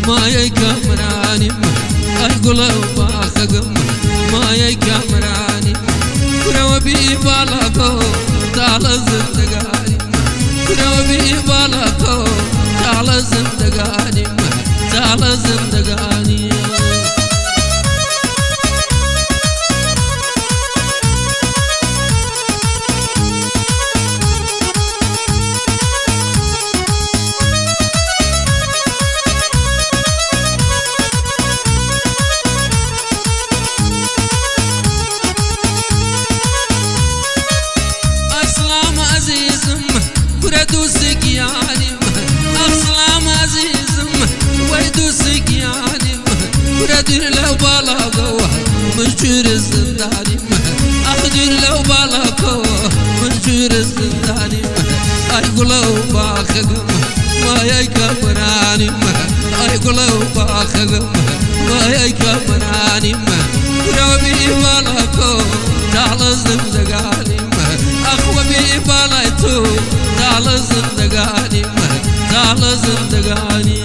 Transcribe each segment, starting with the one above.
ما يكمراني أقوله باخقم ما يكمراني كرو بيبالكو تعال زندقاني كرو بيبالكو تعال زندقاني تعال زندقاني دوسك يعني أسلام عزيزم ويدوسك يعني ودير لو بلاقوه مجور الزنداني أخدر لو بلاقوه مجور الزنداني أيقولوا باخقم ما يكبراني أيقولوا باخقم ما يكبراني ربي بلاقوه تعال الزندقاني أخوة ببلايتو تعال زندقاني تعال زندقاني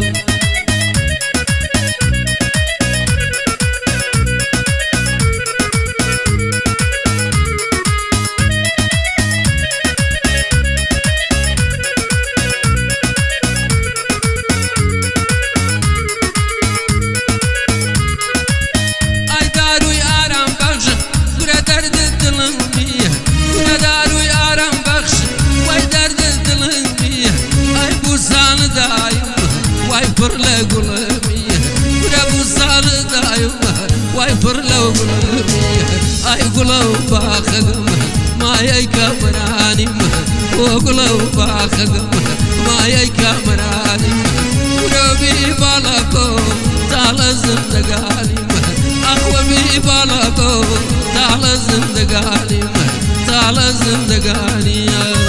أي دارو يارم بخش كرة درد الدلن بيه كرة دارو يارم بخش واي درد الدلن بيه أي بوسان دايم واي فرلا قلبيه كرة بوسان دايم واي فرلا قلبيه أي قلو باخقم ما يكبراني وقلو باخقم ما يكبراني ربي بالكو تعال زندقاني أخوة ببالكو تعال زندقاني تعال زندقاني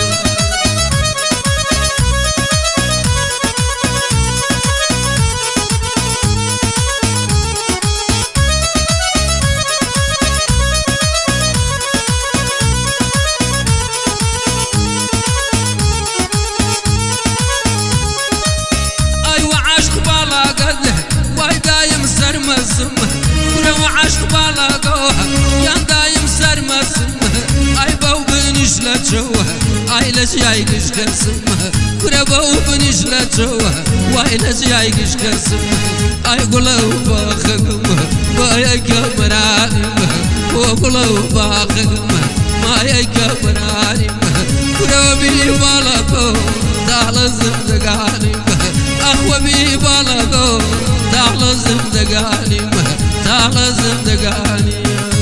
كرو عشق بلاقوها يا دايم سر مسمه اي بو بنش لا جوه اي لش يايقش كسمه كرو بو بنش لا جوه واي لش يايقش كسمه اي قلو باخقم ما يكبراني وقلو باخقم ما يكبراني كرو بيبالكو تعال زندقاني أخوة بيبالكو تعال زندقاني تعال زندقاني